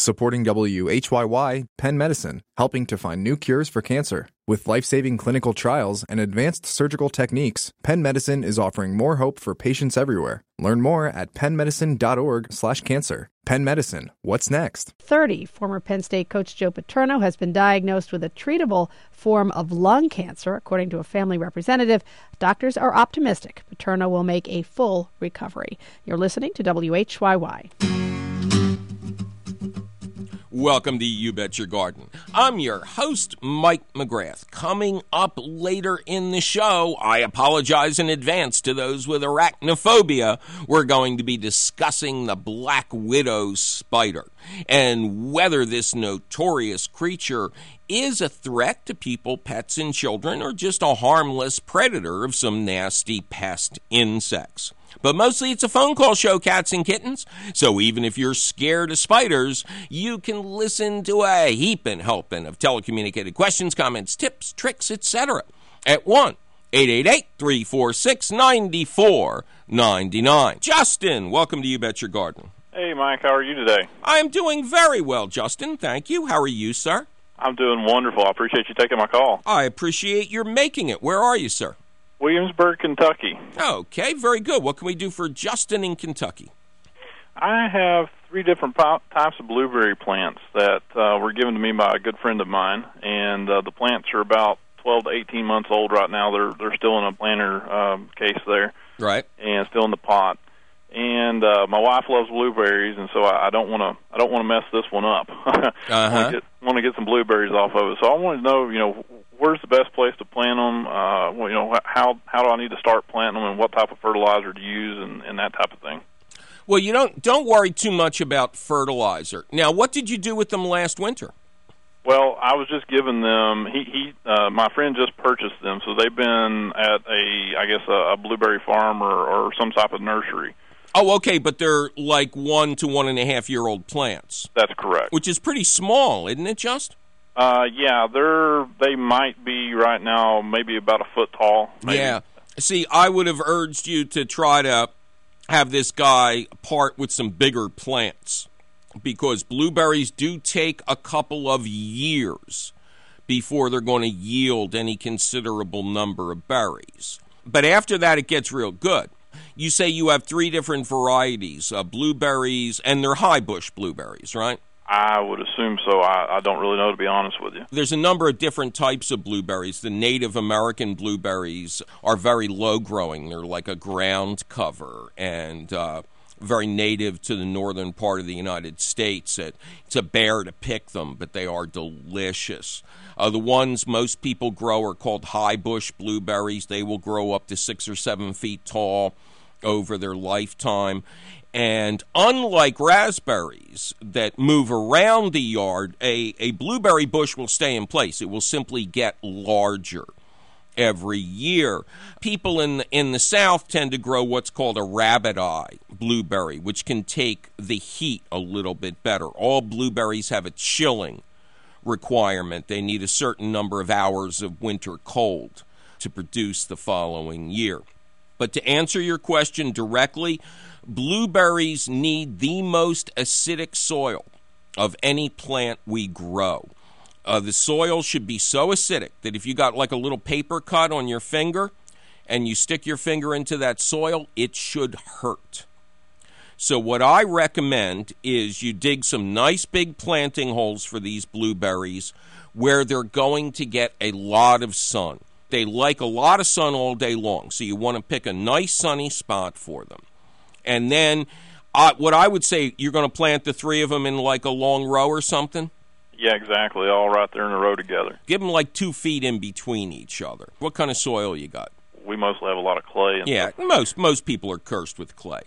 Supporting WHYY, Penn Medicine, helping to find new cures for cancer. With life-saving clinical trials and advanced surgical techniques, Penn Medicine is offering more hope for patients everywhere. Learn more at pennmedicine.org/cancer. Penn Medicine, what's next? 30, former Penn State coach Joe Paterno has been diagnosed with a treatable form of lung cancer. According to a family representative, doctors are optimistic Paterno will make a full recovery. You're listening to WHYY. Welcome to You Bet Your Garden. I'm your host, Mike McGrath. Coming up later in the show, I apologize in advance to those with arachnophobia. We're going to be discussing the black widow spider and whether this notorious creature is a threat to people, pets, and children, or just a harmless predator of some nasty pest insects. But mostly it's a phone call show, cats and kittens. So even if you're scared of spiders, you can listen to a heapin' helping of telecommunicated questions, comments, tips, tricks, etc. at 1-888-346-9499. Justin, welcome to You Bet Your Garden. Hey, Mike. How are you today? I'm doing very well, Justin. Thank you. How are you, sir? I'm doing wonderful. I appreciate you taking my call. I appreciate your making it. Where are you, sir? Williamsburg, Kentucky. Okay, very good. What can we do for Justin in Kentucky? I have 3 different types of blueberry plants that were given to me by a good friend of mine, and the plants are about 12 to 18 months old right now. They're still in a planter case there, right, and still in the pot. And my wife loves blueberries, and so I don't want to mess this one up. I want to get some blueberries off of it. So I wanted to know, where's the best place to plant them? How do I need to start planting them, and what type of fertilizer to use, and that type of thing. Well, you don't worry too much about fertilizer. Now, what did you do with them last winter? Well, I was just giving them. My friend just purchased them, so they've been at a blueberry farm or some type of nursery. Oh, okay, but they're like 1 to 1.5 year old plants. That's correct. Which is pretty small, isn't it, Just? Yeah, they might be right now maybe about a foot tall. Maybe. Yeah. See, I would have urged you to try to have this guy part with some bigger plants, because blueberries do take a couple of years before they're going to yield any considerable number of berries. But after that, it gets real good. You say you have 3 different varieties of blueberries, and they're high bush blueberries, right? I would assume so. I don't really know, to be honest with you. There's a number of different types of blueberries. The Native American blueberries are very low growing. They're like a ground cover and very native to the northern part of the United States. It's a bear to pick them, but they are delicious. The ones most people grow are called high bush blueberries. They will grow up to 6 or 7 feet tall over their lifetime. And unlike raspberries that move around the yard, a blueberry bush will stay in place. It will simply get larger every year. People in the South tend to grow what's called a rabbit eye blueberry, which can take the heat a little bit better. All blueberries have a chilling requirement. They need a certain number of hours of winter cold to produce the following year. But to answer your question directly, blueberries need the most acidic soil of any plant we grow. The soil should be so acidic that if you got like a little paper cut on your finger and you stick your finger into that soil, it should hurt. So what I recommend is you dig some nice big planting holes for these blueberries where they're going to get a lot of sun. They like a lot of sun all day long, so you want to pick a nice sunny spot for them. And then what I would say, you're going to plant the 3 of them in like a long row or something? Yeah, exactly, all right there in a row together. Give them like 2 feet in between each other. What kind of soil you got? We mostly have a lot of clay. Yeah, most people are cursed with clay.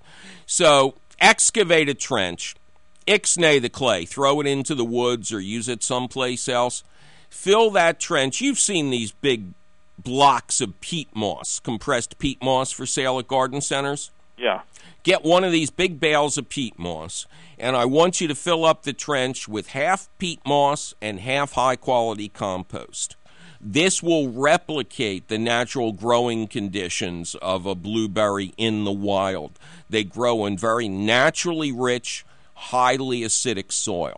So excavate a trench, ixnay the clay, throw it into the woods or use it someplace else. Fill that trench. You've seen these big blocks of peat moss, compressed peat moss for sale at garden centers? Yeah. Get one of these big bales of peat moss, and I want you to fill up the trench with half peat moss and half high-quality compost. This will replicate the natural growing conditions of a blueberry in the wild. They grow in very naturally rich, highly acidic soil.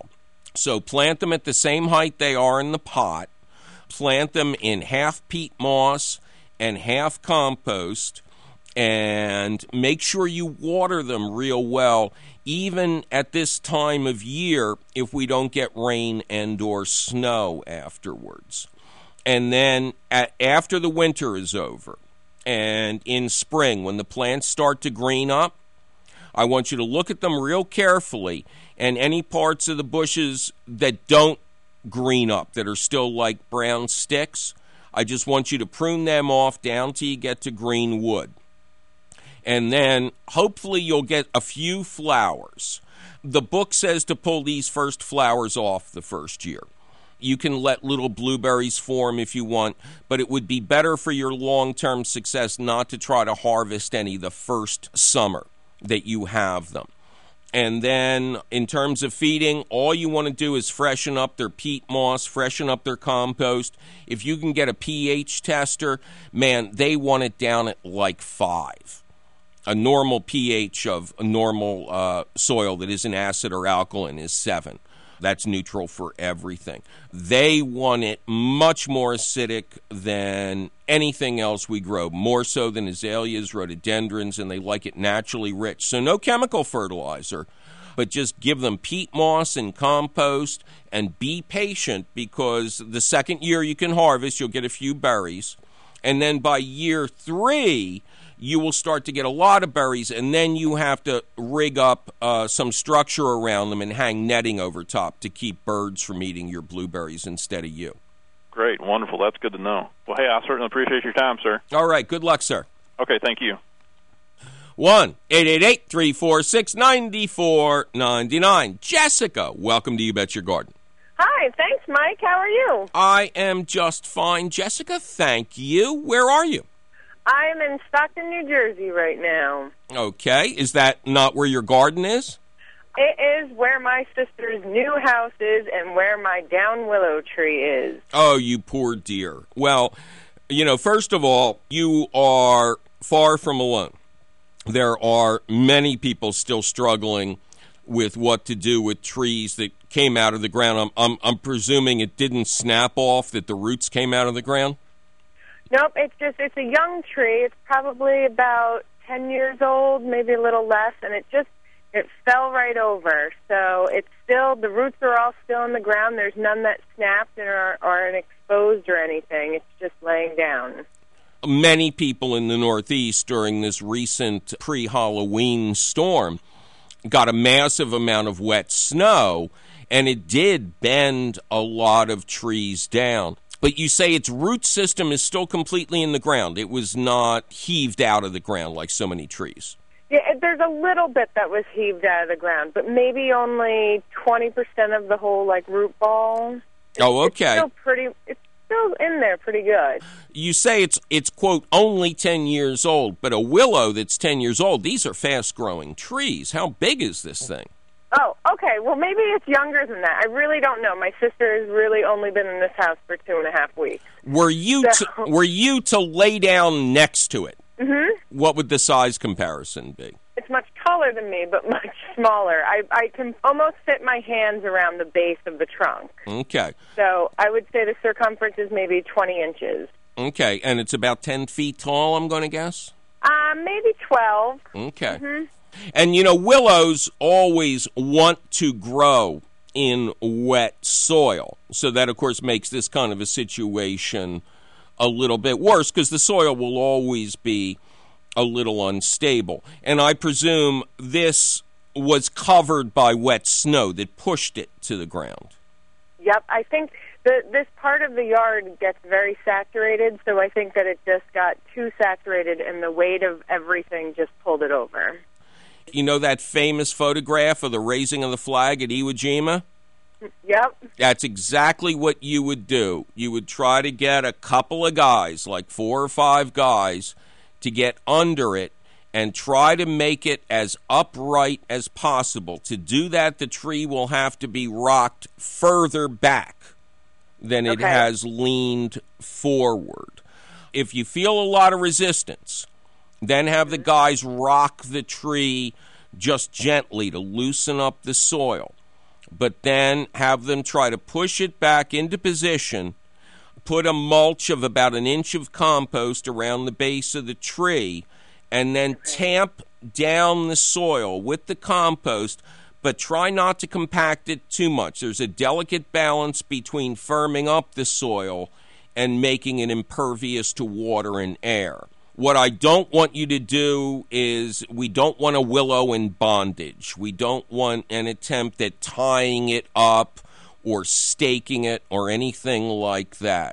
So plant them at the same height they are in the pot. Plant them in half peat moss and half compost, and make sure you water them real well, even at this time of year if we don't get rain and or snow afterwards. And then after the winter is over and in spring, when the plants start to green up, I want you to look at them real carefully, and any parts of the bushes that don't green up, that are still like brown sticks, I just want you to prune them off down till you get to green wood. And then hopefully you'll get a few flowers. The book says to pull these first flowers off the first year. You can let little blueberries form if you want, but it would be better for your long-term success not to try to harvest any the first summer that you have them. And then in terms of feeding, all you want to do is freshen up their peat moss, freshen up their compost. If you can get a pH tester, man, they want it down at like 5. A normal pH of a normal soil that isn't acid or alkaline is 7. That's neutral for everything. They want it much more acidic than anything else we grow, more so than azaleas, rhododendrons, and they like it naturally rich. So no chemical fertilizer, but just give them peat moss and compost, and be patient, because the second year you can harvest, you'll get a few berries. And then by year 3, you will start to get a lot of berries, and then you have to rig up some structure around them and hang netting over top to keep birds from eating your blueberries instead of you. Great, wonderful. That's good to know. Well, hey, I certainly appreciate your time, sir. All right, good luck, sir. Okay, thank you. 1-888-346-9499. Jessica, welcome to You Bet Your Garden. Hi, thanks, Mike. How are you? I am just fine, Jessica. Thank you. Where are you? I'm in Stockton, New Jersey right now. Okay. Is that not where your garden is? It is where my sister's new house is and where my down willow tree is. Oh, you poor dear. Well, first of all, you are far from alone. There are many people still struggling with what to do with trees that came out of the ground. I'm presuming it didn't snap off, that the roots came out of the ground? Nope, it's a young tree. It's probably about 10 years old, maybe a little less, and it fell right over. So it's still, the roots are all still in the ground. There's none that snapped or are exposed or anything. It's just laying down. Many people in the Northeast during this recent pre-Halloween storm got a massive amount of wet snow, and it did bend a lot of trees down. But you say its root system is still completely in the ground. It was not heaved out of the ground like so many trees. Yeah, there's a little bit that was heaved out of the ground, but maybe only 20% of the whole, root ball. Okay. It's still in there pretty good. You say it's quote, only 10 years old, but a willow that's 10 years old, these are fast-growing trees. How big is this thing? Oh, okay. Well, maybe it's younger than that. I really don't know. My sister has really only been in this house for 2.5 weeks. Were you to lay down next to it? Mm-hmm. What would the size comparison be? It's much taller than me, but much smaller. I can almost fit my hands around the base of the trunk. Okay. So I would say the circumference is maybe 20 inches. Okay, and it's about 10 feet tall, I'm going to guess? Maybe 12. Okay. Mm-hmm. And, willows always want to grow in wet soil. So that, of course, makes this kind of a situation a little bit worse, because the soil will always be a little unstable. And I presume this was covered by wet snow that pushed it to the ground. Yep, I think this part of the yard gets very saturated, so I think that it just got too saturated, and the weight of everything just pulled it over. You know that famous photograph of the raising of the flag at Iwo Jima? Yep. That's exactly what you would do. You would try to get a couple of guys, like 4 or 5 guys, to get under it and try to make it as upright as possible. To do that, the tree will have to be rocked further back than it has leaned forward. If you feel a lot of resistance, then have the guys rock the tree just gently to loosen up the soil. but then have them try to push it back into position, put a mulch of about an inch of compost around the base of the tree, and then tamp down the soil with the compost, but try not to compact it too much. There's a delicate balance between firming up the soil and making it impervious to water and air. What I don't want you to do is, we don't want a willow in bondage. We don't want an attempt at tying it up or staking it or anything like that.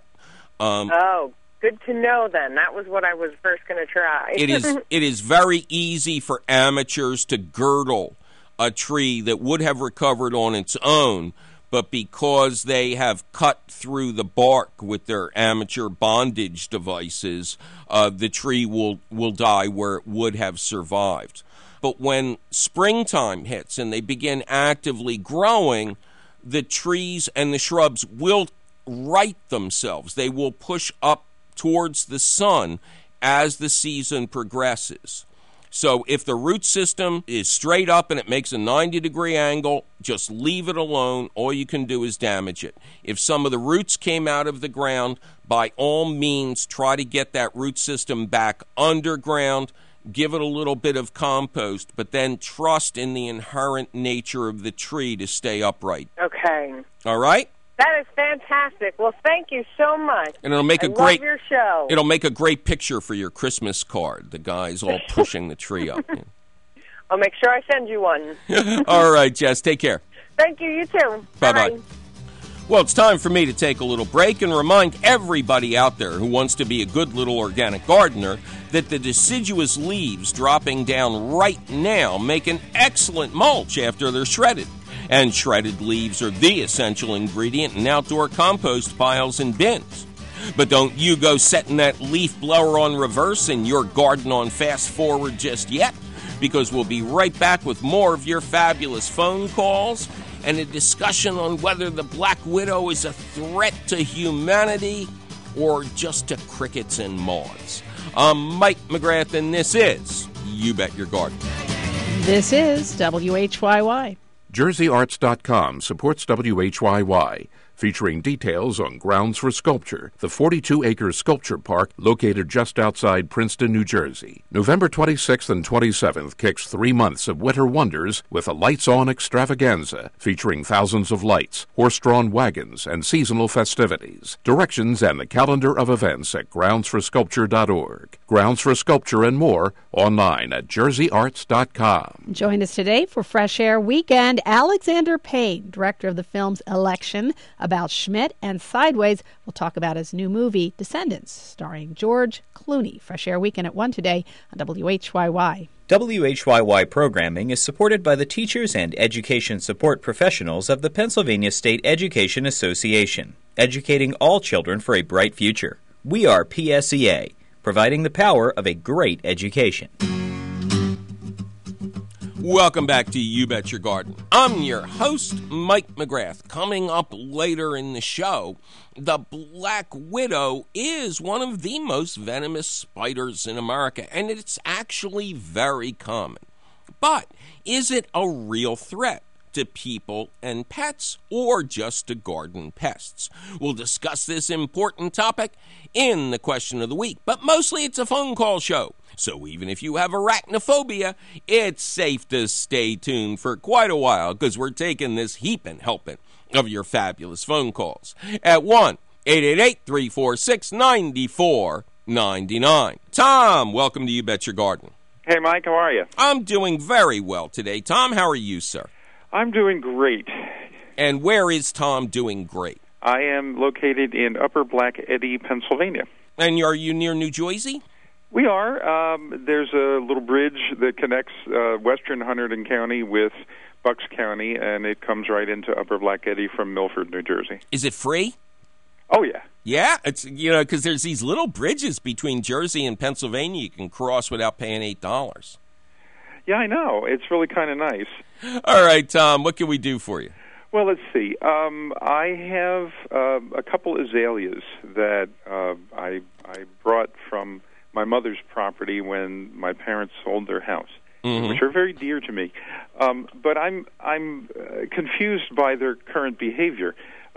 Good to know then. That was what I was first going to try. It is very easy for amateurs to girdle a tree that would have recovered on its own, but because they have cut through the bark with their amateur bondage devices, the tree will die where it would have survived. But when springtime hits and they begin actively growing, the trees and the shrubs will right themselves. They will push up towards the sun as the season progresses. So if the root system is straight up and it makes a 90-degree angle, just leave it alone. All you can do is damage it. If some of the roots came out of the ground, by all means, try to get that root system back underground. Give it a little bit of compost, but then trust in the inherent nature of the tree to stay upright. Okay. All right? That is fantastic. Well, thank you so much. And it'll make love your show. It'll make a great picture for your Christmas card. The guys all pushing the tree up. Yeah. I'll make sure I send you one. All right, Jess. Take care. Thank you. You too. Bye-bye. Well, it's time for me to take a little break and remind everybody out there who wants to be a good little organic gardener that the deciduous leaves dropping down right now make an excellent mulch after they're shredded. And shredded leaves are the essential ingredient in outdoor compost piles and bins. But don't you go setting that leaf blower on reverse and your garden on fast forward just yet, because we'll be right back with more of your fabulous phone calls and a discussion on whether the black widow is a threat to humanity or just to crickets and moths. I'm Mike McGrath, and this is You Bet Your Garden. This is WHYY. JerseyArts.com supports WHYY, featuring details on Grounds for Sculpture, the 42-acre sculpture park located just outside Princeton, New Jersey. November 26th and 27th kicks 3 months of winter wonders with a lights-on extravaganza featuring thousands of lights, horse-drawn wagons, and seasonal festivities. Directions and the calendar of events at groundsforsculpture.org. Grounds for Sculpture and more online at JerseyArts.com. Join us today for Fresh Air Weekend. Alexander Payne, director of the films Election, About Schmidt, and Sideways, will talk about his new movie, Descendants, starring George Clooney. Fresh Air Weekend at 1 today on WHYY. WHYY programming is supported by the teachers and education support professionals of the Pennsylvania State Education Association, educating all children for a bright future. We are PSEA, providing the power of a great education. Welcome back to You Bet Your Garden. I'm your host, Mike McGrath. Coming up later in the show, the black widow is one of the most venomous spiders in America, and it's actually very common. But is it a real threat to people and pets, or just to garden pests? We'll discuss this important topic in the question of the week, but mostly it's a phone call show. So even if you have arachnophobia, it's safe to stay tuned for quite a while, because we're taking this heaping helping of your fabulous phone calls at 1-888-346-9499. Tom, welcome to You Bet Your Garden. Hey, Mike, how are you? I'm doing very well today. Tom, how are you, sir? I'm doing great. And where is Tom doing great? I am located in Upper Black Eddy, Pennsylvania. And are you near New Jersey? We are. There's a little bridge that connects western Hunterdon County with Bucks County, and it comes right into Upper Black Eddy from Milford, New Jersey. Is it free? Oh, yeah. Yeah, it's because there's these little bridges between Jersey and Pennsylvania you can cross without paying $8. Yeah, I know. It's really kind of nice. All right, Tom, what can we do for you? Well, let's see. I have a couple azaleas that I brought from my mother's property when my parents sold their house. which are very dear to me. But I'm confused by their current behavior.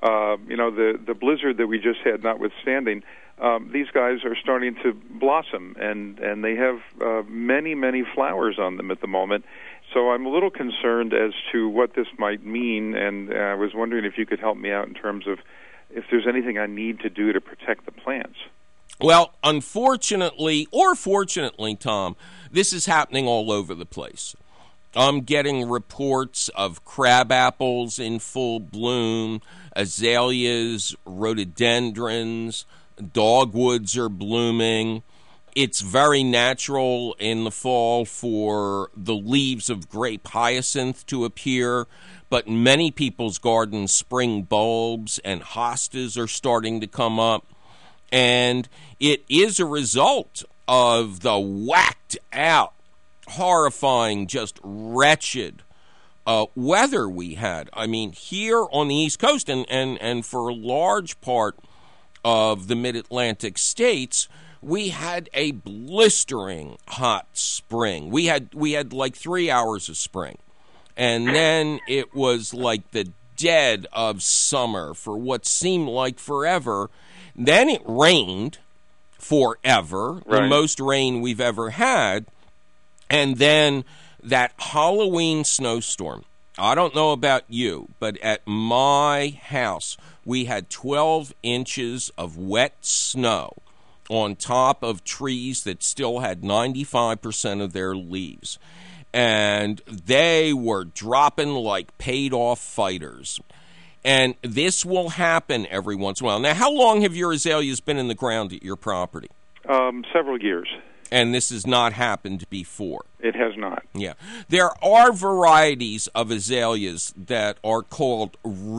The blizzard that we just had notwithstanding, these guys are starting to blossom, and they have many flowers on them at the moment. So I'm a little concerned as to what this might mean, and I was wondering if you could help me out in terms of if there's anything I need to do to protect the plants. Well, unfortunately, or fortunately, Tom, this is happening all over the place. I'm getting reports of crabapples in full bloom, azaleas, rhododendrons, dogwoods are blooming. It's very natural in the fall for the leaves of grape hyacinth to appear, but in many people's gardens, spring bulbs and hostas are starting to come up. And it is a result of the whacked out, horrifying, just wretched weather we had. I mean, here on the East Coast and for a large part of the mid-Atlantic states, we had a blistering hot spring. We had like 3 hours of spring. And then it was like the dead of summer for what seemed like forever. Then it rained forever, the most rain we've ever had. And then that Halloween snowstorm. I don't know about you, but at my house, we had 12 inches of wet snow on top of trees that still had 95% of their leaves. And they were dropping like paid-off fighters. And this will happen every once in a while. Now, how long have your azaleas been in the ground at your property? Several years. And this has not happened before? It has not. Yeah. There are varieties of azaleas that are called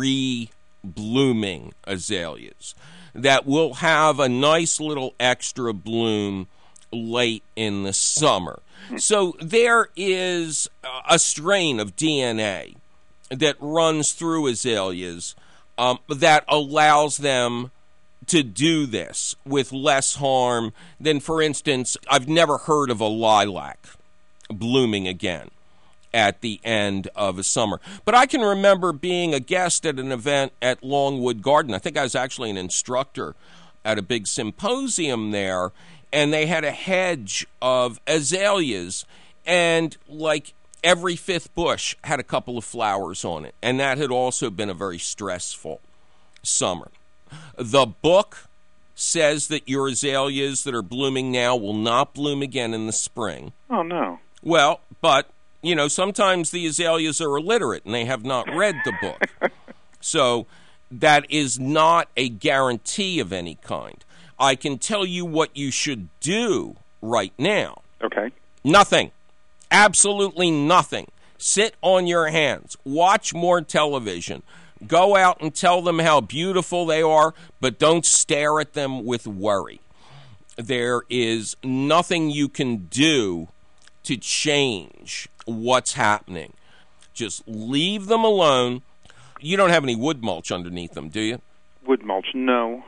re-blooming azaleas that will have a nice little extra bloom late in the summer. So there is a strain of DNA that runs through azaleas that allows them to do this with less harm than, for instance, I've never heard of a lilac blooming again at the end of a summer. But I can remember being a guest at an event at Longwood Garden. I think I was actually an instructor at a big symposium there, and they had a hedge of azaleas, and like every fifth bush had a couple of flowers on it, and that had also been a very stressful summer. The book says that your azaleas that are blooming now will not bloom again in the spring. Oh, no. Well, but, you know, sometimes the azaleas are illiterate and they have not read the book. So that is not a guarantee of any kind. I can tell you what you should do right now. Okay. Nothing. Absolutely nothing. Sit on your hands. Watch more television. Go out and tell them how beautiful they are, but don't stare at them with worry. There is nothing you can do to change what's happening. Just leave them alone. You don't have any wood mulch underneath them, do you? Wood mulch, no.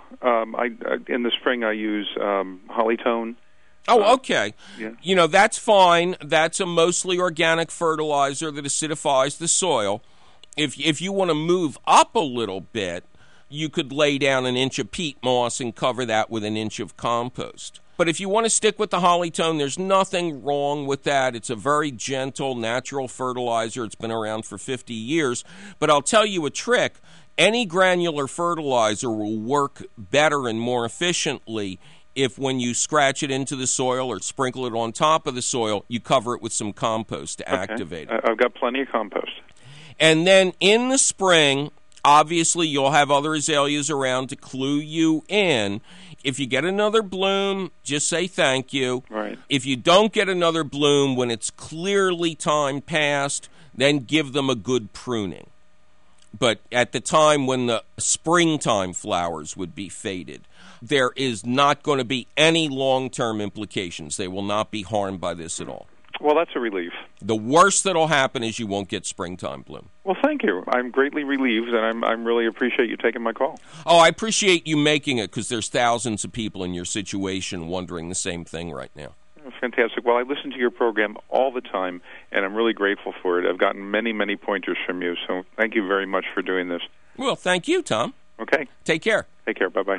In the spring I use Hollytone. Oh, okay. Yeah. You know, that's fine. That's a mostly organic fertilizer that acidifies the soil. If you want to move up a little bit, you could lay down an inch of peat moss and cover that with an inch of compost. But if you want to stick with the Hollytone, there's nothing wrong with that. It's a very gentle, natural fertilizer. It's been around for 50 years. But I'll tell you a trick. Any granular fertilizer will work better and more efficiently if when you scratch it into the soil or sprinkle it on top of the soil, you cover it with some compost to activate it. I've got plenty of compost. And then in the spring, obviously you'll have other azaleas around to clue you in. If you get another bloom, just say thank you. Right. If you don't get another bloom when it's clearly time past, then give them a good pruning. But at the time when the springtime flowers would be faded, there is not going to be any long-term implications. They will not be harmed by this at all. Well, that's a relief. The worst that'll happen is you won't get springtime bloom. Well, thank you. I'm greatly relieved, and I'm really appreciate you taking my call. Oh, I appreciate you making it, because there's thousands of people in your situation wondering the same thing right now. Fantastic. Well, I listen to your program all the time, and I'm really grateful for it. I've gotten many, many pointers from you, so thank you very much for doing this. Well, thank you, Tom. Okay. Take care. Take care. Bye-bye.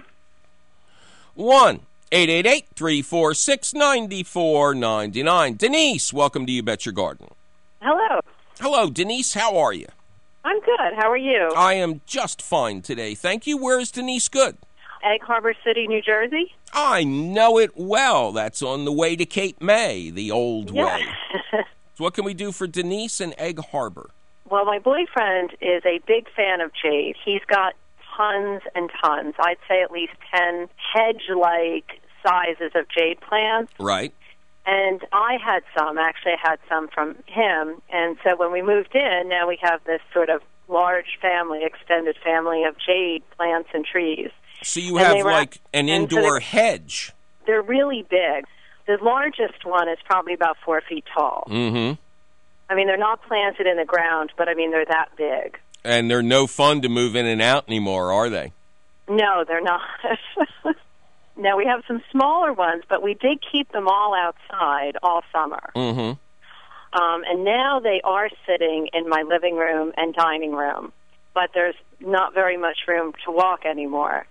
1-888-346-9499. Denise, welcome to You Bet Your Garden. Hello. Hello, Denise. How are you? I'm good. How are you? I am just fine today. Thank you. Where is Denise good? Egg Harbor City, New Jersey. I know it well. That's on the way to Cape May, the old way. So what can we do for Denise in Egg Harbor? Well, my boyfriend is a big fan of jade. He's got tons and tons. I'd say at least 10 hedge-like sizes of jade plants. Right. And I had some from him. And so when we moved in, now we have this sort of large family, extended family of jade plants and trees. So you have like an indoor hedge. They're really big. The largest one is probably about 4 feet tall. Mm-hmm. I mean, they're not planted in the ground, but I mean, they're that big. And they're no fun to move in and out anymore, are they? No, they're not. Now, we have some smaller ones, but we did keep them all outside all summer. Mm-hmm. And now they are sitting in my living room and dining room, but there's not very much room to walk anymore.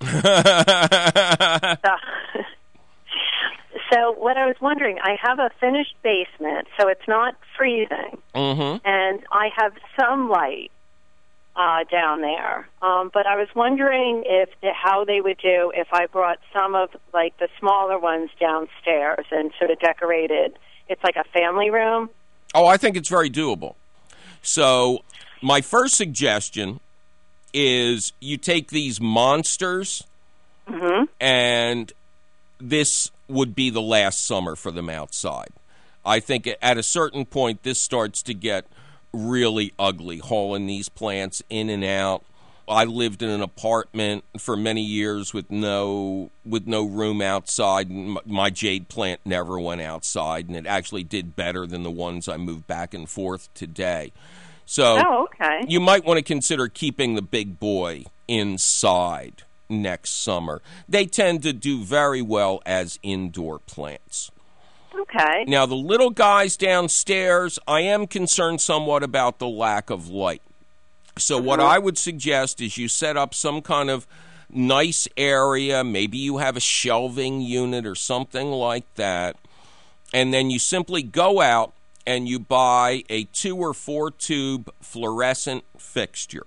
So what I was wondering, I have a finished basement, so it's not freezing, and I have some light down there. But I was wondering how they would do if I brought some of like the smaller ones downstairs and sort of decorated. It's like a family room. Oh, I think it's very doable. So my first suggestion is you take these monsters, and this would be the last summer for them outside. I think at a certain point, this starts to get really ugly, hauling these plants in and out. I lived in an apartment for many years with no room outside, and my jade plant never went outside, and it actually did better than the ones I moved back and forth today. So you might want to consider keeping the big boy inside next summer. They tend to do very well as indoor plants. Okay. Now, the little guys downstairs, I am concerned somewhat about the lack of light. So what I would suggest is you set up some kind of nice area. Maybe you have a shelving unit or something like that. And then you simply go out and you buy a 2 or 4 tube fluorescent fixture,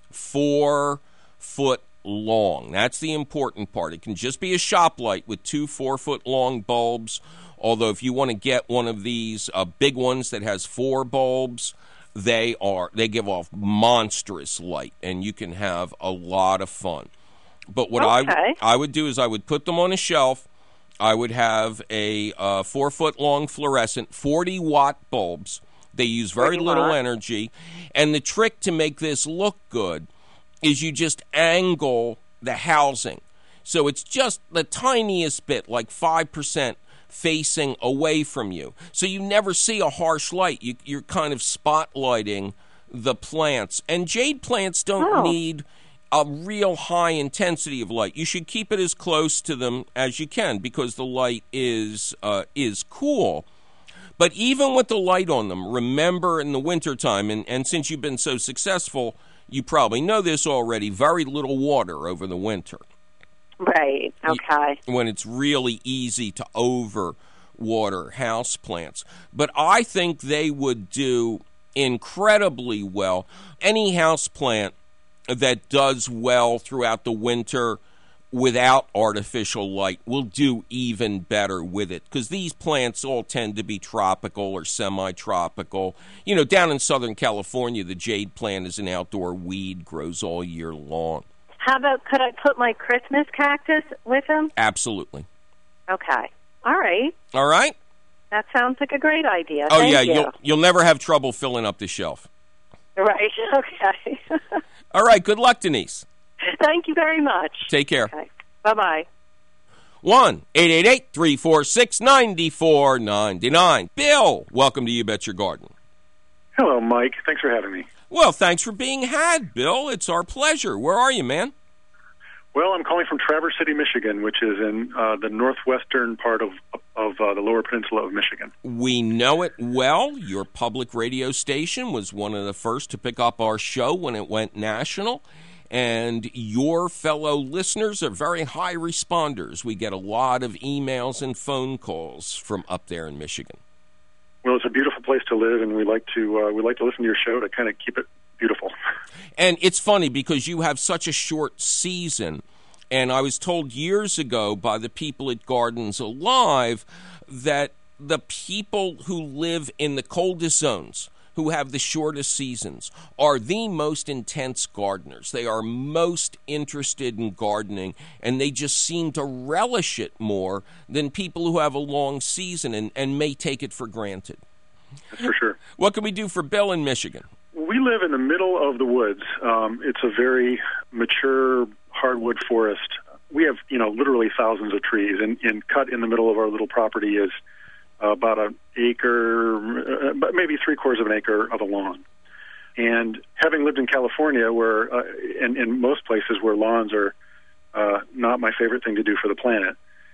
4 foot long. That's the important part. It can just be a shop light with 2 4-foot long bulbs. Although if you want to get one of these big ones that has 4 bulbs, they give off monstrous light, and you can have a lot of fun. But what I would do is I would put them on a shelf. I would have a 4-foot long fluorescent, 40-watt bulbs. They use very little energy. And the trick to make this look good is you just angle the housing. So it's just the tiniest bit, like 5%, facing away from you. So you never see a harsh light. You're kind of spotlighting the plants. And jade plants don't need a real high intensity of light. You should keep it as close to them as you can because the light is cool. But even with the light on them, remember in the wintertime, and since you've been so successful, you probably know this already, very little water over the winter. Right, okay. When it's really easy to overwater houseplants. But I think they would do incredibly well. Any houseplant that does well throughout the winter without artificial light will do even better with it because these plants all tend to be tropical or semi-tropical. You know, down in Southern California, the jade plant is an outdoor weed, grows all year long. How about, could I put my Christmas cactus with him? Absolutely. Okay. All right. All right? That sounds like a great idea. Oh, Thank yeah, you. You'll never have trouble filling up the shelf. Right, okay. All right, good luck, Denise. Thank you very much. Take care. Okay. Bye-bye. 1-888-346-9499. Bill, welcome to You Bet Your Garden. Hello, Mike. Thanks for having me. Well, thanks for being had, Bill. It's our pleasure. Where are you, man? Well, I'm calling from Traverse City, Michigan, which is in the northwestern part of the Lower Peninsula of Michigan. We know it well. Your public radio station was one of the first to pick up our show when it went national. And your fellow listeners are very high responders. We get a lot of emails and phone calls from up there in Michigan. Well, it's a beautiful place to live, and we like to listen to your show to kind of keep it beautiful. And it's funny because you have such a short season. And I was told years ago by the people at Gardens Alive that the people who live in the coldest zones, who have the shortest seasons, are the most intense gardeners. They are most interested in gardening, and they just seem to relish it more than people who have a long season and may take it for granted. That's for sure. What can we do for Bill in Michigan? We live in the middle of the woods. It's a very mature hardwood forest. We have, literally thousands of trees, and cut in the middle of our little property is about an acre, maybe 3/4 of an acre of a lawn. And having lived in California, where and in most places where lawns are not my favorite thing to do for the planet,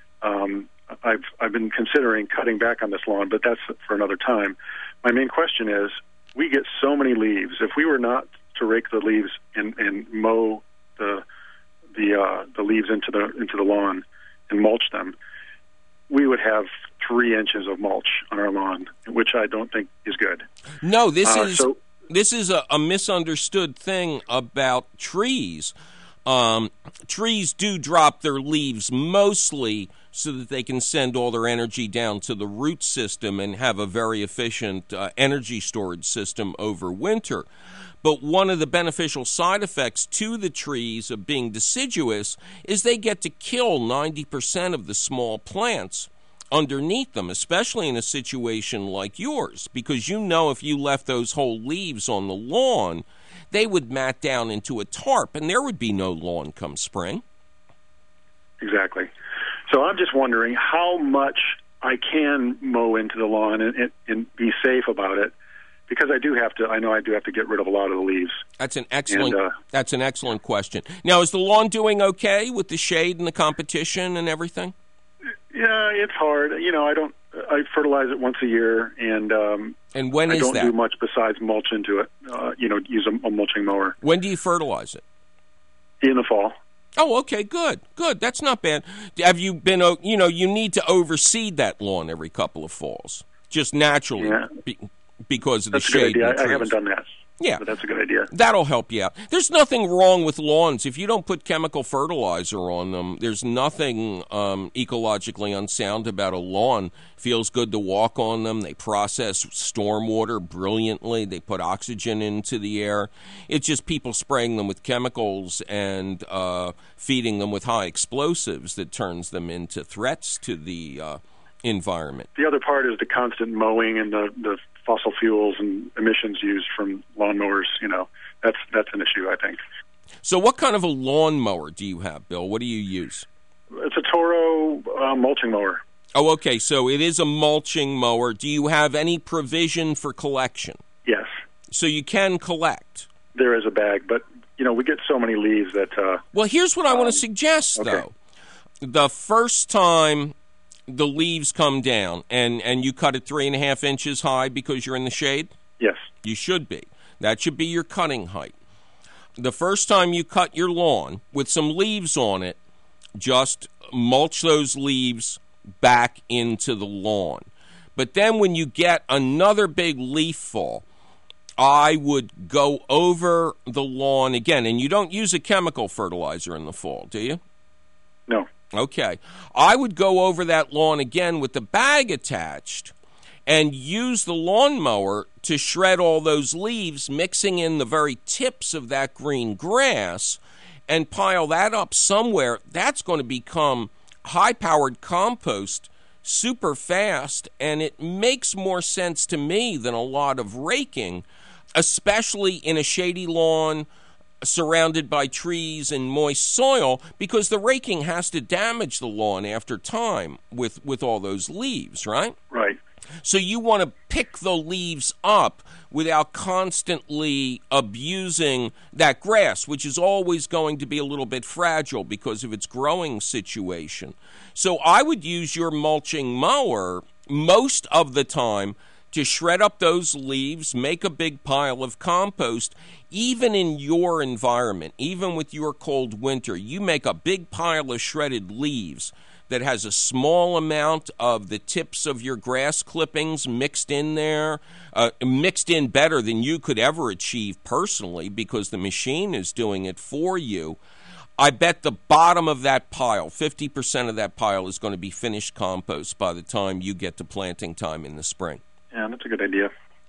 I've been considering cutting back on this lawn, but that's for another time. My main question is, we get so many leaves. If we were not to rake the leaves and mow the leaves into the lawn and mulch them, we would have 3 inches of mulch on our lawn, which I don't think is good. No, this is a misunderstood thing about trees. Trees do drop their leaves mostly so that they can send all their energy down to the root system and have a very efficient energy storage system over winter. But one of the beneficial side effects to the trees of being deciduous is they get to kill 90% of the small plants underneath them, especially in a situation like yours, because if you left those whole leaves on the lawn, they would mat down into a tarp, and there would be no lawn come spring. Exactly. So I'm just wondering how much I can mow into the lawn and be safe about it, because I do have to get rid of a lot of the leaves. That's an excellent question. Now, is the lawn doing okay with the shade and the competition and everything? Yeah, it's hard. I fertilize it once a year, and when is that? I don't do much besides mulch into it. Use a mulching mower. When do you fertilize it? In the fall. Oh, okay, good. That's not bad. Have you been? You need to overseed that lawn every couple of falls, just naturally, because of the shade. That's a good idea. I haven't done that. Yeah, but that's a good idea. That'll help you out. There's nothing wrong with lawns. If you don't put chemical fertilizer on them, there's nothing ecologically unsound about a lawn. Feels good to walk on them. They process stormwater brilliantly. They put oxygen into the air. It's just people spraying them with chemicals and feeding them with high explosives that turns them into threats to the environment. The other part is the constant mowing and the fossil fuels and emissions used from lawnmowers. That's an issue, I think. So what kind of a lawnmower do you have, Bill? What do you use? It's a Toro mulching mower. Oh, okay. So it is a mulching mower. Do you have any provision for collection? Yes. So you can collect? There is a bag, but, we get so many leaves that... well, here's what I want to suggest, though. The first time the leaves come down, and you cut it 3.5 inches high because you're in the shade? Yes. You should be. That should be your cutting height. The first time you cut your lawn with some leaves on it, just mulch those leaves back into the lawn. But then when you get another big leaf fall, I would go over the lawn again. And you don't use a chemical fertilizer in the fall, do you? No. Okay. I would go over that lawn again with the bag attached and use the lawnmower to shred all those leaves, mixing in the very tips of that green grass, and pile that up somewhere. That's going to become high-powered compost super fast, and it makes more sense to me than a lot of raking, especially in a shady lawn surrounded by trees and moist soil, because the raking has to damage the lawn after time with all those leaves, right? Right. So you want to pick the leaves up without constantly abusing that grass, which is always going to be a little bit fragile because of its growing situation. So I would use your mulching mower most of the time to shred up those leaves, make a big pile of compost. Even in your environment, even with your cold winter, you make a big pile of shredded leaves that has a small amount of the tips of your grass clippings mixed in there, mixed in better than you could ever achieve personally because the machine is doing it for you. I bet the bottom of that pile, 50% of that pile, is going to be finished compost by the time you get to planting time in the spring. Yeah, that's a good idea.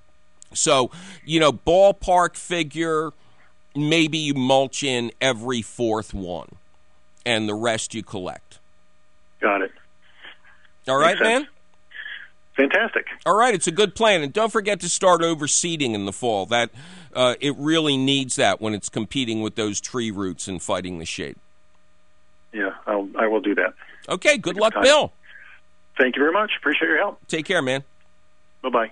So, ballpark figure, maybe you mulch in every fourth one, and the rest you collect. Got it. All right, man? Fantastic. All right, it's a good plan. And don't forget to start overseeding in the fall. That it really needs that when it's competing with those tree roots and fighting the shade. Yeah, I will do that. Okay, good luck, Bill. Thank you very much. Appreciate your help. Take care, man. Bye-bye.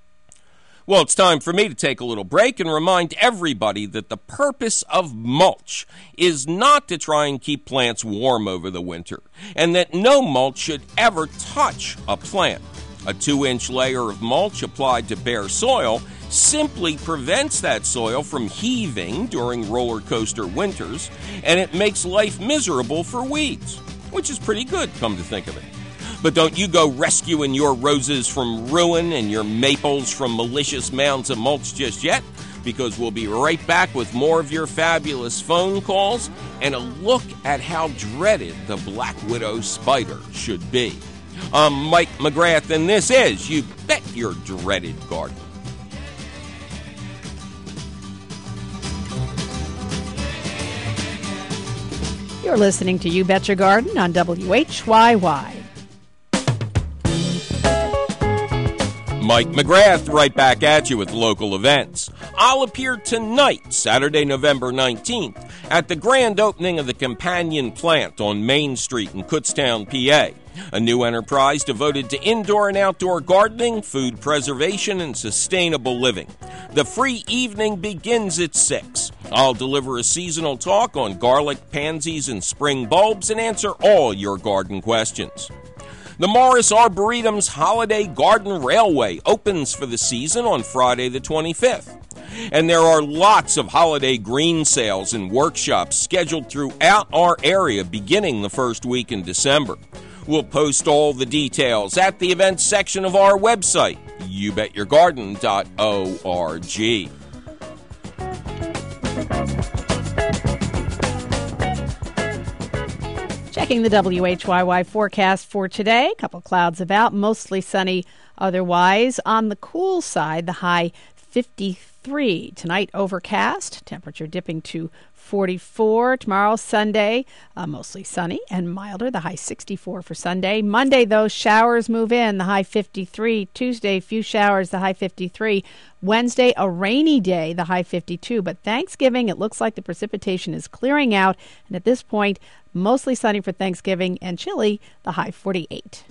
Well, it's time for me to take a little break and remind everybody that the purpose of mulch is not to try and keep plants warm over the winter, and that no mulch should ever touch a plant. A 2-inch layer of mulch applied to bare soil simply prevents that soil from heaving during roller coaster winters, and it makes life miserable for weeds, which is pretty good, come to think of it. But don't you go rescuing your roses from ruin and your maples from malicious mounds of mulch just yet, because we'll be right back with more of your fabulous phone calls and a look at how dreaded the black widow spider should be. I'm Mike McGrath, and this is You Bet Your Dreaded Garden. You're listening to You Bet Your Garden on WHYY. Mike McGrath right back at you with local events. I'll appear tonight, Saturday, November 19th, at the grand opening of the Companion Plant on Main Street in Kutztown, PA, a new enterprise devoted to indoor and outdoor gardening, food preservation, and sustainable living. The free evening begins at 6. I'll deliver a seasonal talk on garlic, pansies, and spring bulbs and answer all your garden questions. The Morris Arboretum's Holiday Garden Railway opens for the season on Friday the 25th. And there are lots of holiday green sales and workshops scheduled throughout our area beginning the first week in December. We'll post all the details at the events section of our website, youbetyourgarden.org. Checking the WHYY forecast for today. A couple clouds about, mostly sunny otherwise. On the cool side, the high 53. Tonight, overcast, temperature dipping to 44. Tomorrow, Sunday, mostly sunny and milder, the high 64 for Sunday. Monday, though, showers move in, the high 53. Tuesday, few showers, the high 53. Wednesday, a rainy day, the high 52. But Thanksgiving, it looks like the precipitation is clearing out. And at this point, mostly sunny for Thanksgiving and chilly, the high 48.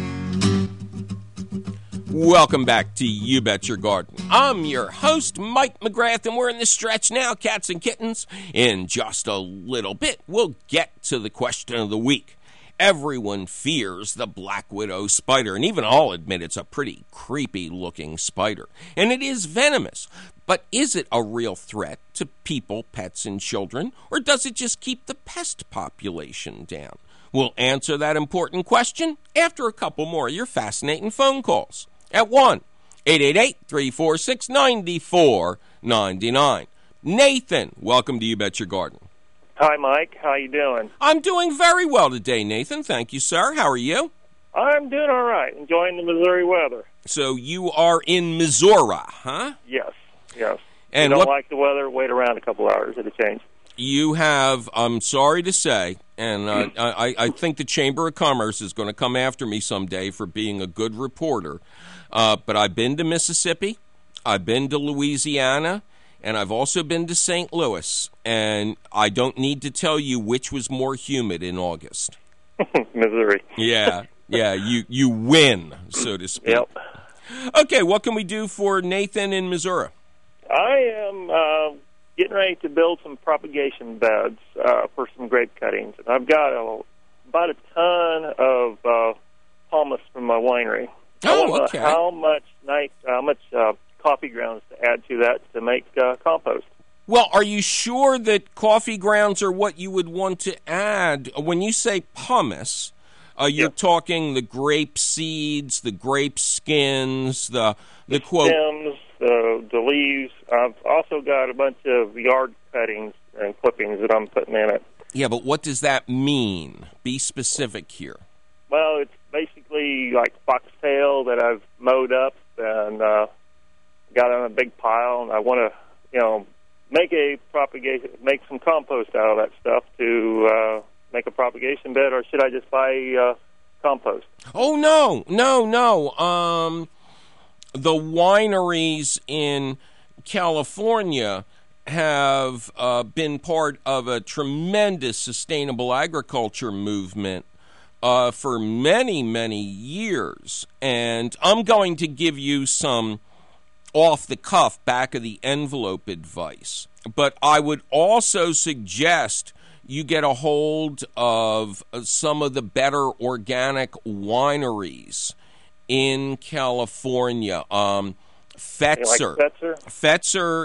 Welcome back to You Bet Your Garden. I'm your host, Mike McGrath, and we're in the stretch now, cats and kittens. In just a little bit, we'll get to the question of the week. Everyone fears the black widow spider, and even I'll admit it's a pretty creepy-looking spider. And it is venomous. But is it a real threat to people, pets, and children, or does it just keep the pest population down? We'll answer that important question after a couple more of your fascinating phone calls at 1-888-346-9499. Nathan, welcome to You Bet Your Garden. Hi, Mike. How you doing? I'm doing very well today, Nathan. Thank you, sir. How are you? I'm doing all right. Enjoying the Missouri weather. So you are in Missouri, huh? Yes. And you don't like the weather, wait around a couple hours. It'll change. You have, I'm sorry to say, and I think the Chamber of Commerce is going to come after me someday for being a good reporter. But I've been to Mississippi, I've been to Louisiana, and I've also been to St. Louis. And I don't need to tell you which was more humid in August. Missouri. Yeah, you win, so to speak. Yep. Okay, what can we do for Nathan in Missouri? I am getting ready to build some propagation beds for some grape cuttings. And I've got about a ton of hummus from my winery. Oh, okay. How much coffee grounds to add to that to make compost? Well, are you sure that coffee grounds are what you would want to add? When you say pumice, you're talking the grape seeds, the grape skins, the quote... stems, the leaves. I've also got a bunch of yard cuttings and clippings that I'm putting in it. Yeah, but what does that mean? Be specific here. Well, it's basically like foxtail that I've mowed up and got on a big pile, and I want to, make some compost out of that stuff to make a propagation bed, or should I just buy compost? Oh, no. The wineries in California have been part of a tremendous sustainable agriculture movement for many, many years. And I'm going to give you some off-the-cuff, back-of-the-envelope advice. But I would also suggest you get a hold of some of the better organic wineries in California. Fetzer. Like Fetzer?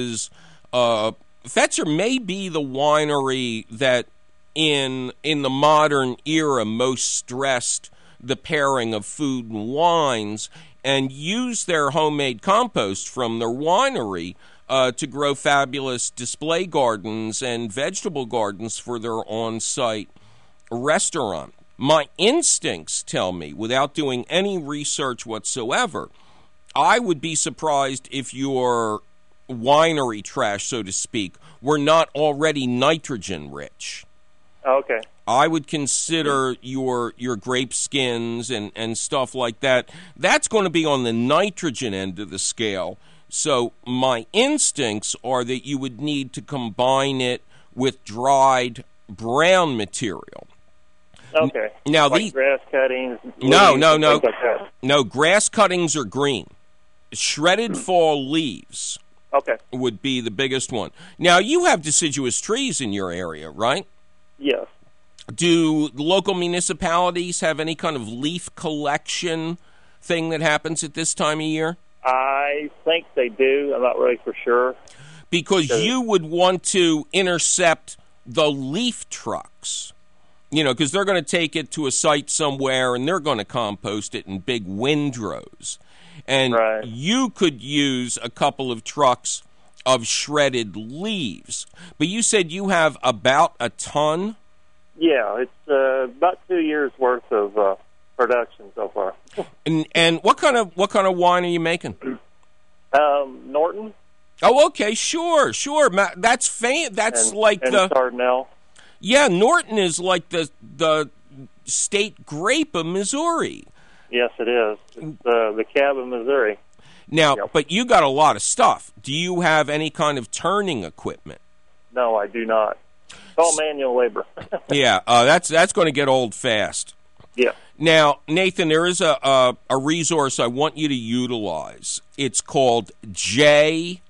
Fetzer may be the winery that in the modern era most stressed the pairing of food and wines, and use their homemade compost from their winery to grow fabulous display gardens and vegetable gardens for their on-site restaurant. My instincts tell me, without doing any research whatsoever, I would be surprised if your winery trash, so to speak, were not already nitrogen-rich. Okay. I would consider your grape skins and stuff like that. That's going to be on the nitrogen end of the scale. So my instincts are that you would need to combine it with dried brown material. Okay. Now like grass cuttings. No. Like that. No, grass cuttings are green. Shredded fall leaves. Okay. Would be the biggest one. Now you have deciduous trees in your area, right? Yes. Do local municipalities have any kind of leaf collection thing that happens at this time of year? I think they do. I'm not really for sure. Because you would want to intercept the leaf trucks, because they're going to take it to a site somewhere and they're going to compost it in big windrows. And you could use a couple of trucks of shredded leaves. But you said you have about a ton? Yeah, it's about 2 years worth of production so far. And what kind of wine are you making? Norton. Oh, okay, sure. That's like the Cardinal. Yeah, Norton is like the state grape of Missouri. Yes, it is. It's the cab of Missouri. Now, but you got a lot of stuff. Do you have any kind of turning equipment? No, I do not. It's all manual labor. Yeah, that's going to get old fast. Yeah. Now, Nathan, there is a resource I want you to utilize. It's called JG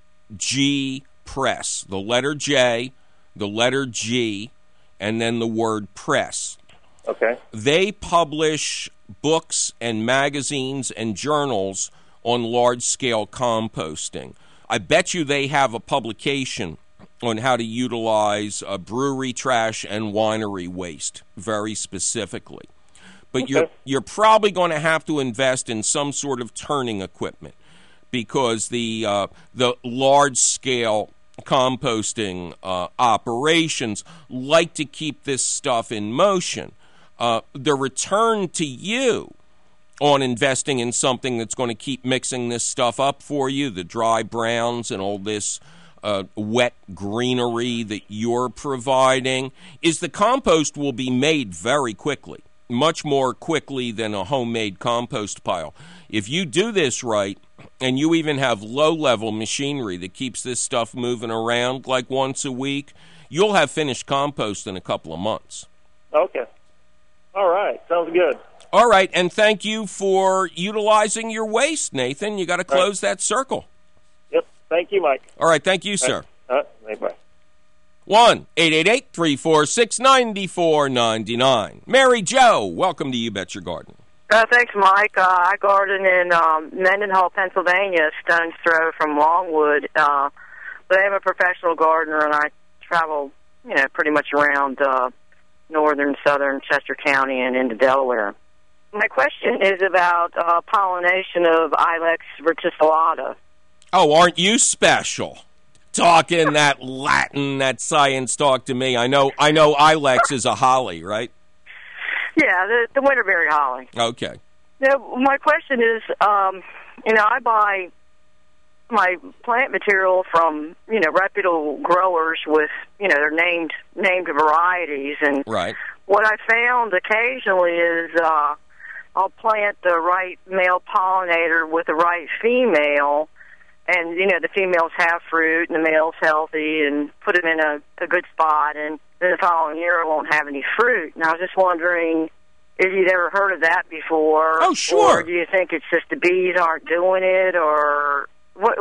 Press. The letter J, the letter G, and then the word press. Okay. They publish books and magazines and journals on large-scale composting. I bet you they have a publication on how to utilize brewery trash and winery waste very specifically. But you're probably going to have to invest in some sort of turning equipment because the large-scale composting operations like to keep this stuff in motion. The return to you on investing in something that's going to keep mixing this stuff up for you, the dry browns and all this wet greenery that you're providing, is the compost will be made very quickly, much more quickly than a homemade compost pile. If you do this right, and you even have low-level machinery that keeps this stuff moving around like once a week, you'll have finished compost in a couple of months. Okay. All right. Sounds good. All right, and thank you for utilizing your waste, Nathan. You got to close that circle. Yep. Thank you, Mike. All right, thank you, sir. Bye. 1-888-346-9499. Mary Jo, welcome to You Bet Your Garden. Thanks, Mike. I garden in Mendenhall, Pennsylvania, stone's throw from Longwood. But I'm a professional gardener, and I travel, pretty much around northern, southern Chester County and into Delaware. My question is about pollination of Ilex verticillata. Oh, aren't you special? Talking that Latin, that science talk to me. I know Ilex is a holly, right? Yeah, the winterberry holly. Okay. Now, my question is, I buy my plant material from, reputable growers with, their named varieties. And right. What I found occasionally is I'll plant the right male pollinator with the right female, and, the females have fruit and the male's healthy, and put them in a good spot, and then the following year it won't have any fruit. And I was just wondering if you'd ever heard of that before. Oh, sure. Or do you think it's just the bees aren't doing it, or what?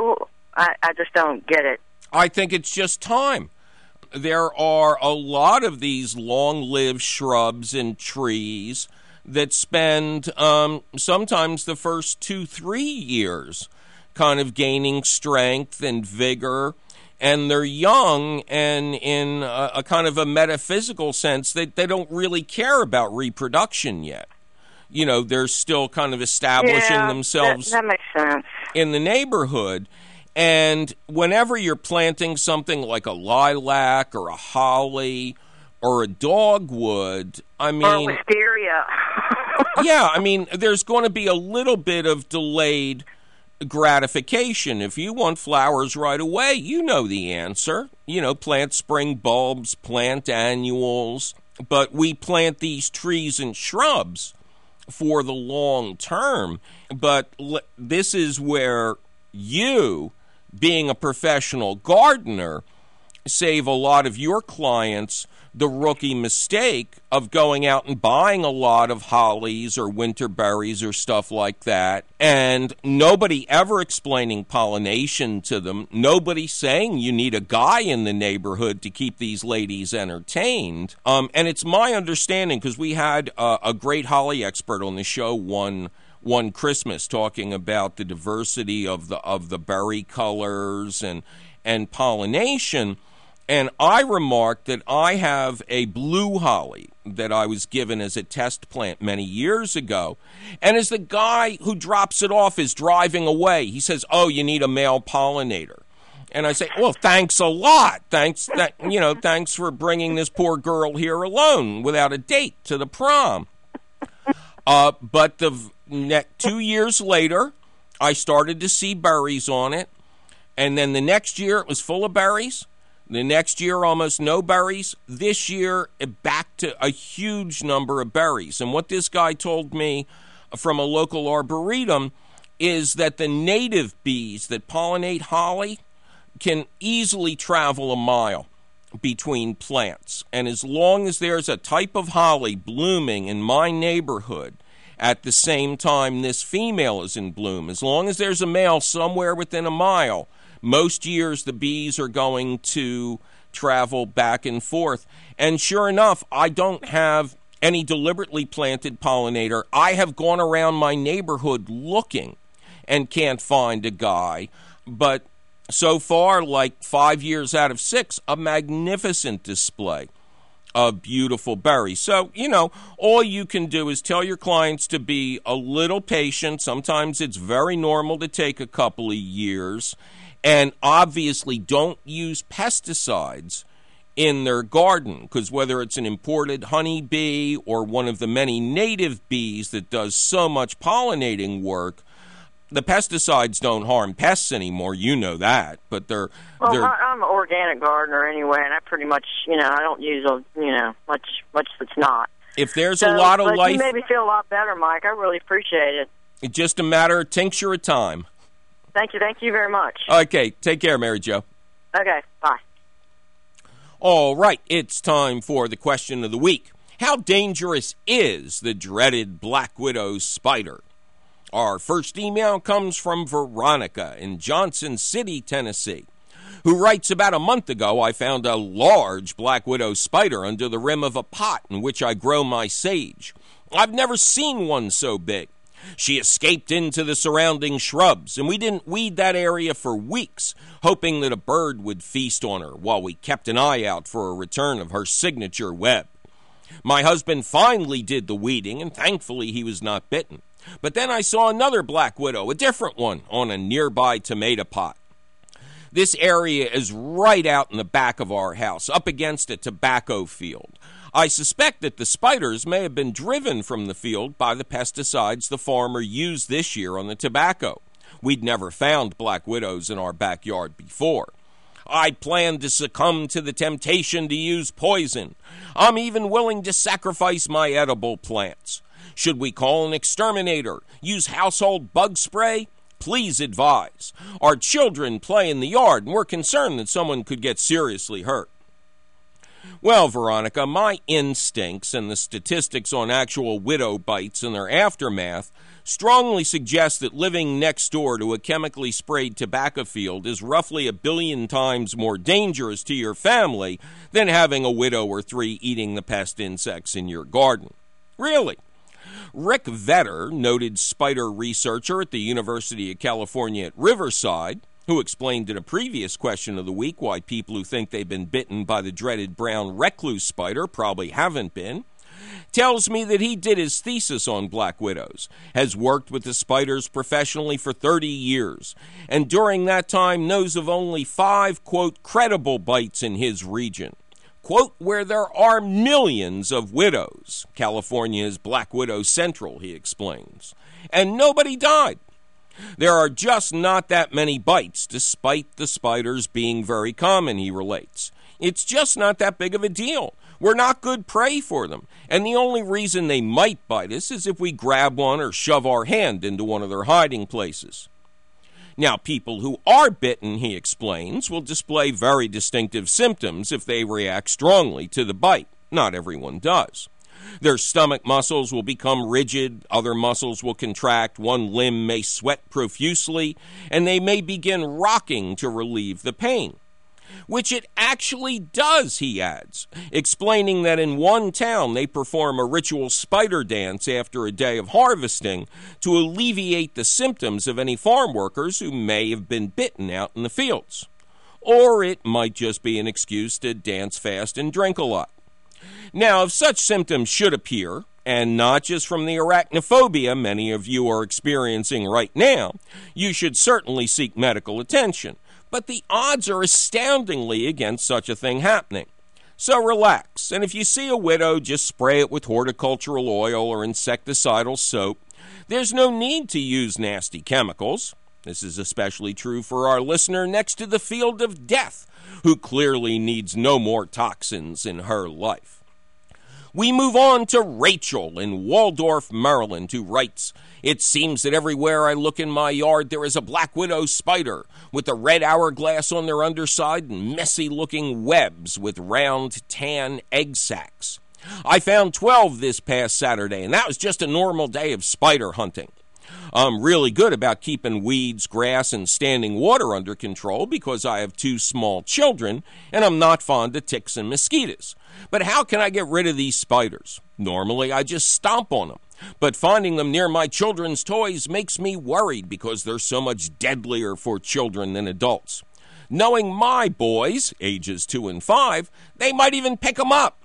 I just don't get it. I think it's just time. There are a lot of these long-lived shrubs and trees that spend sometimes the first 2-3 years kind of gaining strength and vigor, and they're young, and in a kind of a metaphysical sense, they don't really care about reproduction yet. They're still kind of establishing themselves that makes sense. In the neighborhood. And whenever you're planting something like a lilac or a holly or a dogwood, I mean... Or wisteria. Yeah, I mean, there's going to be a little bit of delayed gratification. If you want flowers right away, you know the answer. Plant spring bulbs, plant annuals. But we plant these trees and shrubs for the long term. But this is where you, being a professional gardener, save a lot of your clients the rookie mistake of going out and buying a lot of hollies or winterberries or stuff like that, and nobody ever explaining pollination to them, nobody saying you need a guy in the neighborhood to keep these ladies entertained. And it's my understanding, because we had a great holly expert on the show one Christmas talking about the diversity of the berry colors and pollination. And I remarked that I have a blue holly that I was given as a test plant many years ago. And as the guy who drops it off is driving away, he says, "Oh, you need a male pollinator." And I say, "Well, thanks a lot. Thanks for bringing this poor girl here alone without a date to the prom." But 2 years later, I started to see berries on it. And then the next year, it was full of berries. The next year, almost no berries. This year, back to a huge number of berries. And what this guy told me from a local arboretum is that the native bees that pollinate holly can easily travel a mile between plants. And as long as there's a type of holly blooming in my neighborhood at the same time this female is in bloom, as long as there's a male somewhere within a mile, most years the bees are going to travel back and forth. And sure enough, I don't have any deliberately planted pollinator. I have gone around my neighborhood looking and can't find a guy. But so far, like 5 years out of 6, a magnificent display of beautiful berries. So, all you can do is tell your clients to be a little patient. Sometimes it's very normal to take a couple of years. And obviously don't use pesticides in their garden, because whether it's an imported honeybee or one of the many native bees that does so much pollinating work, the pesticides don't harm pests anymore. You know that, but they're. I'm an organic gardener anyway, and I pretty much, I don't use much that's not. If there's a lot of life, you made me feel a lot better, Mike. I really appreciate it. It's just a matter of tincture of time. Thank you very much. Okay, take care, Mary Jo. Okay, bye. All right, it's time for the question of the week. How dangerous is the dreaded black widow spider? Our first email comes from Veronica in Johnson City, Tennessee, who writes, about a month ago I found a large black widow spider under the rim of a pot in which I grow my sage. I've never seen one so big. She escaped into the surrounding shrubs, and we didn't weed that area for weeks, hoping that a bird would feast on her while we kept an eye out for a return of her signature web. My husband finally did the weeding, and thankfully he was not bitten. But then I saw another black widow, a different one, on a nearby tomato pot. This area is right out in the back of our house, up against a tobacco field. I suspect that the spiders may have been driven from the field by the pesticides the farmer used this year on the tobacco. We'd never found black widows in our backyard before. I plan to succumb to the temptation to use poison. I'm even willing to sacrifice my edible plants. Should we call an exterminator? Use household bug spray? Please advise. Our children play in the yard, and we're concerned that someone could get seriously hurt. Well, Veronica, my instincts and the statistics on actual widow bites and their aftermath strongly suggest that living next door to a chemically sprayed tobacco field is roughly 1 billion times more dangerous to your family than having a widow or 3 eating the pest insects in your garden. Really. Rick Vetter, noted spider researcher at the University of California at Riverside, who explained in a previous question of the week why people who think they've been bitten by the dreaded brown recluse spider probably haven't been, tells me that he did his thesis on black widows, has worked with the spiders professionally for 30 years, and during that time knows of only 5, quote, credible bites in his region. Quote, where there are millions of widows. California is Black Widow Central, he explains. And nobody died. There are just not that many bites, despite the spiders being very common, he relates. It's just not that big of a deal. We're not good prey for them. And the only reason they might bite us is if we grab one or shove our hand into one of their hiding places. Now, people who are bitten, he explains, will display very distinctive symptoms if they react strongly to the bite. Not everyone does. Their stomach muscles will become rigid, other muscles will contract, one limb may sweat profusely, and they may begin rocking to relieve the pain. Which it actually does, he adds, explaining that in one town they perform a ritual spider dance after a day of harvesting to alleviate the symptoms of any farm workers who may have been bitten out in the fields. Or it might just be an excuse to dance fast and drink a lot. Now, if such symptoms should appear, and not just from the arachnophobia many of you are experiencing right now, you should certainly seek medical attention. But the odds are astoundingly against such a thing happening. So relax, and if you see a widow, just spray it with horticultural oil or insecticidal soap. There's no need to use nasty chemicals. This is especially true for our listener next to the field of death, who clearly needs no more toxins in her life. We move on to Rachel in Waldorf, Maryland, who writes, it seems that everywhere I look in my yard there is a black widow spider with a red hourglass on their underside and messy-looking webs with round tan egg sacs. I found 12 this past Saturday, and that was just a normal day of spider hunting. I'm really good about keeping weeds, grass, and standing water under control because I have 2 small children, and I'm not fond of ticks and mosquitoes. But how can I get rid of these spiders? Normally, I just stomp on them. But finding them near my children's toys makes me worried because they're so much deadlier for children than adults. Knowing my boys, ages 2 and 5, they might even pick them up.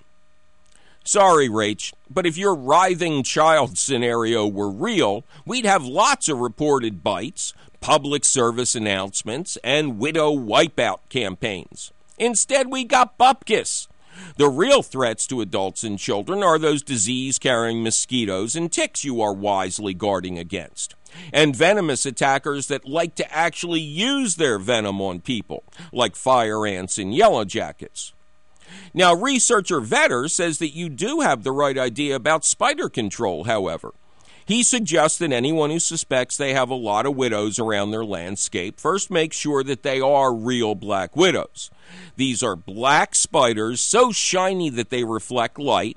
Sorry, Rach, but if your writhing child scenario were real, we'd have lots of reported bites, public service announcements, and widow wipeout campaigns. Instead, we got bupkis. The real threats to adults and children are those disease-carrying mosquitoes and ticks you are wisely guarding against, and venomous attackers that like to actually use their venom on people, like fire ants and yellow jackets. Now, researcher Vetter says that you do have the right idea about spider control, however. He suggests that anyone who suspects they have a lot of widows around their landscape first make sure that they are real black widows. These are black spiders so shiny that they reflect light,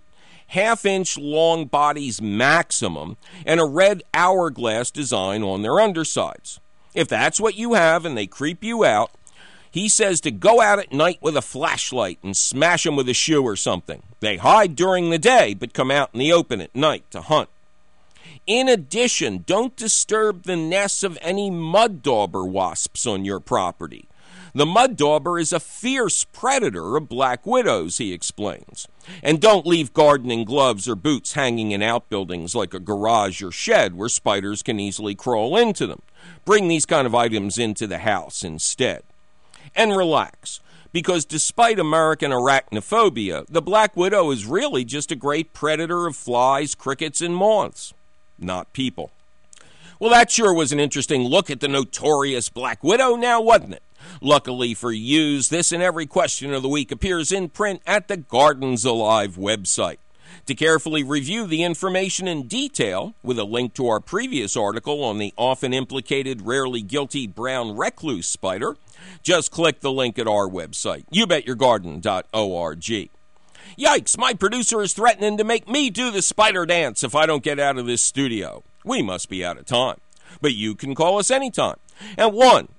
half-inch long bodies maximum, and a red hourglass design on their undersides. If that's what you have and they creep you out, he says to go out at night with a flashlight and smash them with a shoe or something. They hide during the day, but come out in the open at night to hunt. In addition, don't disturb the nests of any mud dauber wasps on your property. The mud dauber is a fierce predator of black widows, he explains. And don't leave gardening gloves or boots hanging in outbuildings like a garage or shed where spiders can easily crawl into them. Bring these kind of items into the house instead. And relax, because despite American arachnophobia, the black widow is really just a great predator of flies, crickets, and moths. Not people. Well, that sure was an interesting look at the notorious black widow now, wasn't it? Luckily for yous, this and every question of the week appears in print at the Gardens Alive website. To carefully review the information in detail, with a link to our previous article on the often implicated, rarely guilty brown recluse spider, just click the link at our website, youbetyourgarden.org. Yikes, my producer is threatening to make me do the spider dance if I don't get out of this studio. We must be out of time. But you can call us anytime at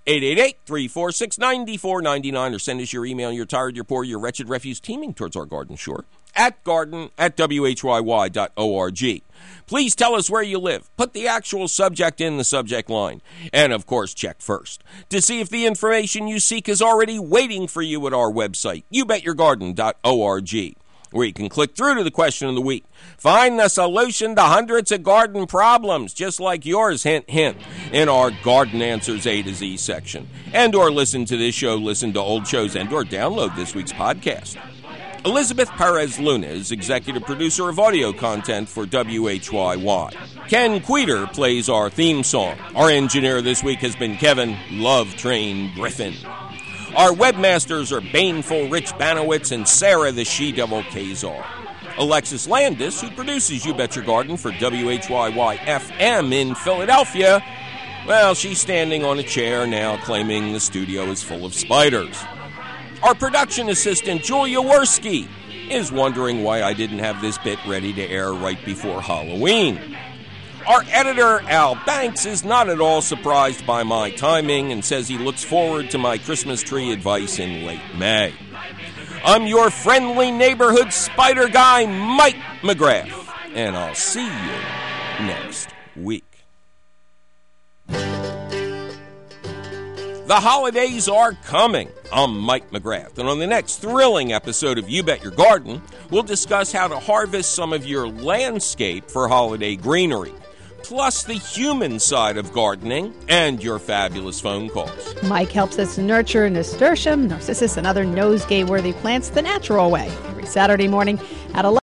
1-888-346-9499 or send us your email, you're tired, you're poor, you're wretched refuse teeming towards our garden shore at garden@whyy.org. Please tell us where you live. Put the actual subject in the subject line. And, of course, check first to see if the information you seek is already waiting for you at our website, youbetyourgarden.org, where you can click through to the question of the week. Find the solution to hundreds of garden problems, just like yours, hint, hint, in our Garden Answers A to Z section. And or listen to this show, listen to old shows, and or download this week's podcast. Elizabeth Perez Luna is executive producer of audio content for WHYY. Ken Queter plays our theme song. Our engineer this week has been Kevin Love Train Griffin. Our webmasters are Baneful Rich Banowitz and Sarah the She-Devil Kazar. Alexis Landis, who produces You Bet Your Garden for WHYY-FM in Philadelphia, well, she's standing on a chair now claiming the studio is full of spiders. Our production assistant, Julia Worski, is wondering why I didn't have this bit ready to air right before Halloween. Our editor, Al Banks, is not at all surprised by my timing and says he looks forward to my Christmas tree advice in late May. I'm your friendly neighborhood spider guy, Mike McGrath, and I'll see you next week. The holidays are coming. I'm Mike McGrath, and on the next thrilling episode of You Bet Your Garden, we'll discuss how to harvest some of your landscape for holiday greenery, plus the human side of gardening and your fabulous phone calls. Mike helps us nurture nasturtium, narcissus, and other nosegay-worthy plants the natural way every Saturday morning at 11.